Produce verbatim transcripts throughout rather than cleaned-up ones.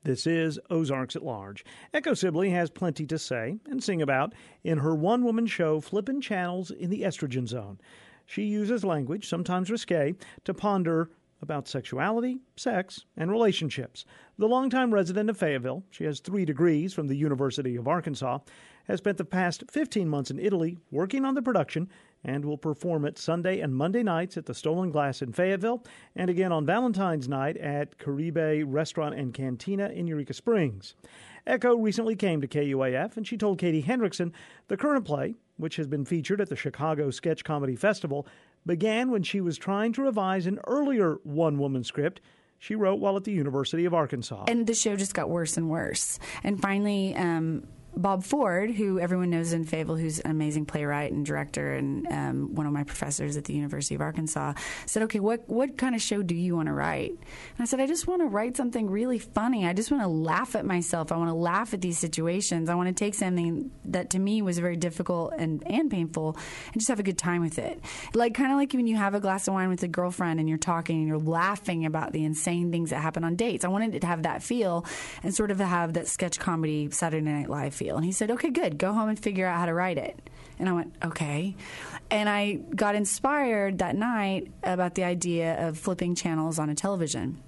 This is Ozarks at Large. Echo Sibley has plenty to say and sing about in her one-woman show, Flippin' Channels in the Estrogen Zone. She uses language, sometimes risque, to ponder about sexuality, sex, and relationships. The longtime resident of Fayetteville, she has three degrees from the University of Arkansas, has spent the past fifteen months in Italy working on the production and will perform it Sunday and Monday nights at the Stolen Glass in Fayetteville and again on Valentine's night at Caribe Restaurant and Cantina in Eureka Springs. Echo recently came to K U A F, and she told Katie Hendrickson the current play, which has been featured at the Chicago Sketch Comedy Festival, began when she was trying to revise an earlier one-woman script she wrote while at the University of Arkansas. And the show just got worse and worse. And finally, um, Bob Ford, who everyone knows in Fayetteville, who's an amazing playwright and director and um, one of my professors at the University of Arkansas, said, okay, what, what kind of show do you want to write? And I said, I just want to write something really funny. I just want to laugh at myself. I want to laugh at these situations. I want to take something that to me was very difficult and, and painful and just have a good time with it. Like kind of like when you have a glass of wine with a girlfriend and you're talking and you're laughing about the insane things that happen on dates. I wanted it to have that feel and sort of have that sketch comedy Saturday Night Live feel. And he said, okay, good. Go home and figure out how to write it. And I went, okay. And I got inspired that night about the idea of flipping channels on a television.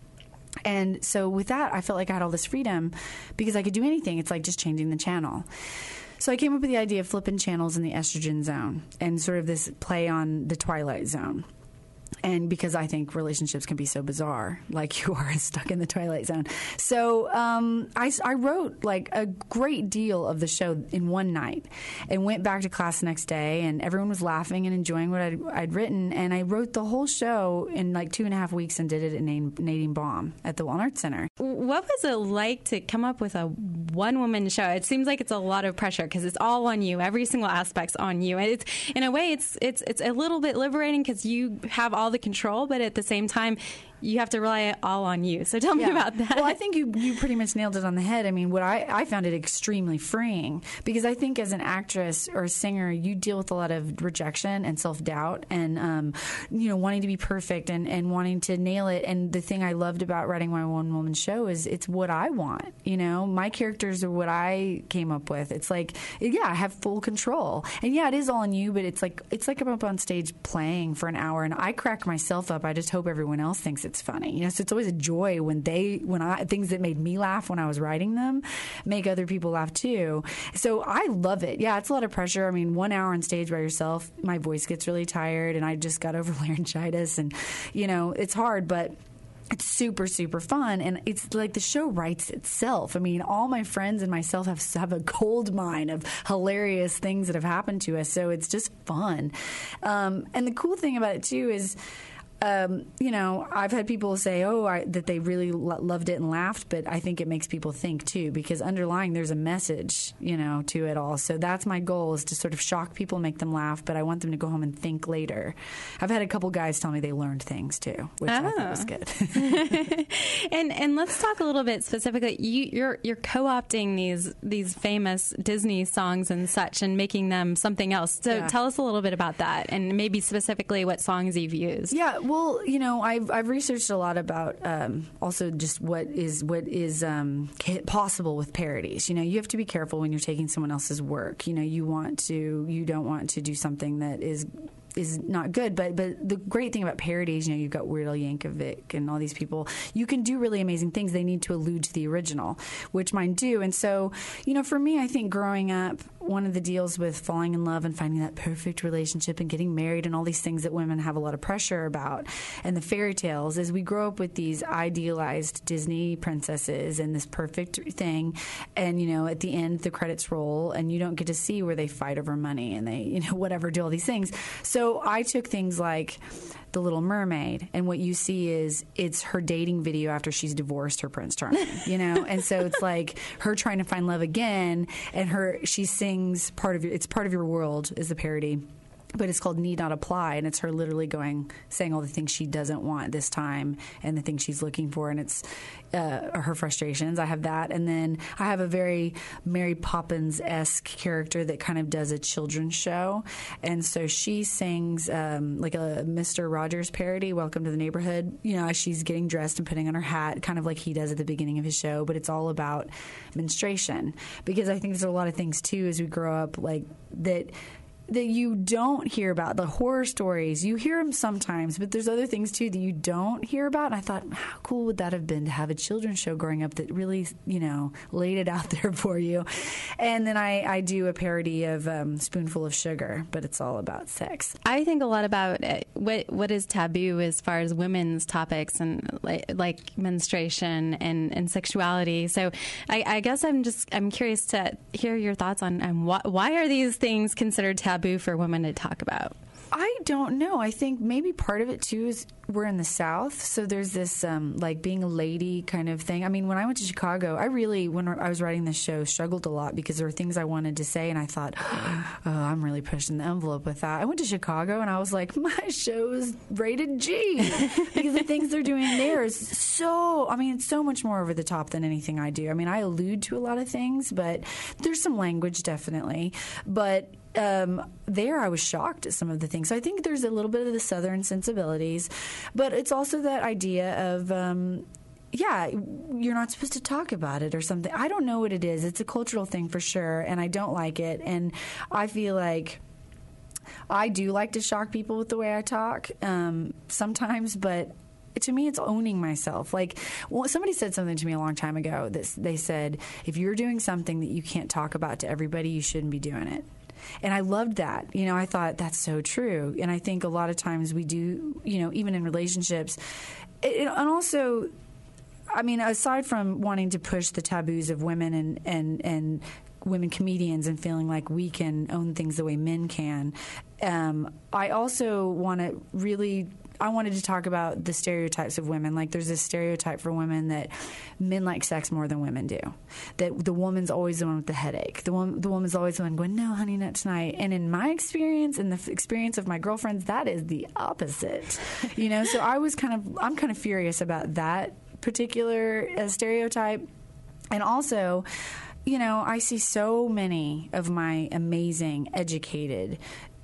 And so with that, I felt like I had all this freedom because I could do anything. It's like just changing the channel. So I came up with the idea of flipping channels in the estrogen zone and sort of this play on the Twilight Zone. And because I think relationships can be so bizarre, like you are stuck in the Twilight Zone. So um, I, I wrote like a great deal of the show in one night and went back to class the next day, and everyone was laughing and enjoying what I'd, I'd written. And I wrote the whole show in like two and a half weeks and did it at Nadine Baum at the Walnut Center. What was it like to come up with a one-woman show? It seems like it's a lot of pressure because it's all on you. Every single aspect's on you. And it's in a way, it's it's it's a little bit liberating because you have all the control, but at the same time, you have to rely all on you. So tell me yeah. about that. Well, I think you you pretty much nailed it on the head. I mean, what I, I found it extremely freeing because I think as an actress or a singer, you deal with a lot of rejection and self-doubt and, um, you know, wanting to be perfect and, and wanting to nail it. And the thing I loved about writing my one-woman show is it's what I want. You know, my characters are what I came up with. It's like, yeah, I have full control. And yeah, it is all on you, but it's like, it's like I'm up on stage playing for an hour and I crack myself up. I just hope everyone else thinks it's funny. You know, so it's always a joy when they, when I, things that made me laugh when I was writing them make other people laugh too. So I love it. Yeah, it's a lot of pressure. I mean, one hour on stage by yourself, my voice gets really tired and I just got over laryngitis and, you know, it's hard, but it's super, super fun, and it's like the show writes itself. I mean, all my friends and myself have have a gold mine of hilarious things that have happened to us, so it's just fun. Um, and the cool thing about it, too, is Um, you know, I've had people say, oh, I, that they really lo- loved it and laughed, but I think it makes people think, too, because underlying there's a message, you know, to it all. So that's my goal is to sort of shock people, make them laugh, but I want them to go home and think later. I've had a couple guys tell me they learned things, too, which oh. I thought was good. and and let's talk a little bit specifically. You, you're you're co-opting these, these famous Disney songs and such and making them something else. So yeah. Tell us a little bit about that and maybe specifically what songs you've used. Yeah, well, you know, I've I've researched a lot about um, also just what is what is um, possible with parodies. You know, you have to be careful when you're taking someone else's work. You know, you want to you don't want to do something that is is not good. But but the great thing about parodies, you know, you've got Weird Al Yankovic and all these people. You can do really amazing things. They need to allude to the original, which mine do. And so, you know, for me, I think growing up, one of the deals with falling in love and finding that perfect relationship and getting married and all these things that women have a lot of pressure about and the fairy tales is we grow up with these idealized Disney princesses and this perfect thing. And, you know, at the end, the credits roll and you don't get to see where they fight over money and they, you know, whatever, do all these things. So I took things like The Little Mermaid, and what you see is it's her dating video after she's divorced her Prince Charming, you know? And so it's like her trying to find love again, and her she sings part of your, it's part of your world is the parody. but it's called Need Not Apply, and it's her literally going, saying all the things she doesn't want this time and the things she's looking for, and it's uh, her frustrations. I have that, and then I have a very Mary Poppins-esque character that kind of does a children's show, and so she sings um, like a Mister Rogers parody, Welcome to the Neighborhood, you know, as she's getting dressed and putting on her hat, kind of like he does at the beginning of his show, but it's all about menstruation, because I think there's a lot of things, too, as we grow up, like that that you don't hear about. The horror stories, you hear them sometimes, but there's other things too that you don't hear about. And I thought, how cool would that have been to have a children's show growing up that really, you know, laid it out there for you. And then I, I do a parody of um, Spoonful of Sugar, but it's all about sex. I think a lot about uh, what what is taboo as far as women's topics and like, like menstruation and, and sexuality. So I, I guess I'm just I'm curious to hear your thoughts on, on why, why are these things considered taboo for women to talk about? I don't know. I think maybe part of it, too, is we're in the South, so there's this, um, like, being a lady kind of thing. I mean, when I went to Chicago, I really, when I was writing this show, struggled a lot because there were things I wanted to say, and I thought, oh, I'm really pushing the envelope with that. I went to Chicago, and I was like, my show is rated G because the things they're doing there is so, I mean, it's so much more over the top than anything I do. I mean, I allude to a lot of things, but there's some language, definitely. But Um, there I was shocked at some of the things. So I think there's a little bit of the Southern sensibilities, but it's also that idea of, um, yeah, you're not supposed to talk about it or something. I don't know what it is. It's a cultural thing for sure, and I don't like it. And I feel like I do like to shock people with the way I talk um, sometimes, but to me, it's owning myself. Like, well, somebody said something to me a long time ago. That they said, if you're doing something that you can't talk about to everybody, you shouldn't be doing it. And I loved that. You know, I thought that's so true. And I think a lot of times we do, you know, even in relationships. It, and also, I mean, aside from wanting to push the taboos of women and, and, and women comedians and feeling like we can own things the way men can, um, I also want to really... I wanted to talk about the stereotypes of women. Like, there's this stereotype for women that men like sex more than women do. That the woman's always the one with the headache. The woman, the woman's always the one going, no, honey, not tonight. And in my experience, and the f- experience of my girlfriends, that is the opposite. You know, so I was kind of, I'm kind of furious about that particular uh, stereotype. And also, you know, I see so many of my amazing, educated,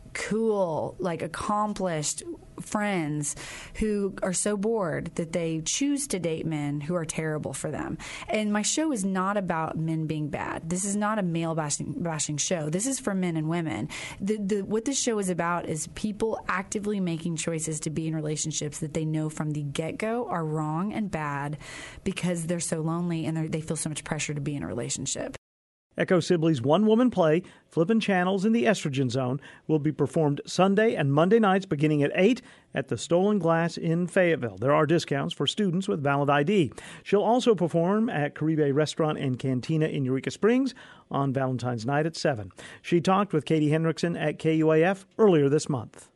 cool, like accomplished friends who are so bored that they choose to date men who are terrible for them. And my show is not about men being bad. This is not a male bashing, bashing show. This is for men and women. The, the, what this show is about is people actively making choices to be in relationships that they know from the get-go are wrong and bad because they're so lonely and they feel so much pressure to be in a relationship. Echo Sibley's one-woman play, Flippin' Channels in the Estrogen Zone, will be performed Sunday and Monday nights beginning at eight at the Stolen Glass in Fayetteville. There are discounts for students with valid I D. She'll also perform at Caribe Restaurant and Cantina in Eureka Springs on Valentine's night at seven. She talked with Katie Hendrickson at K U A F earlier this month.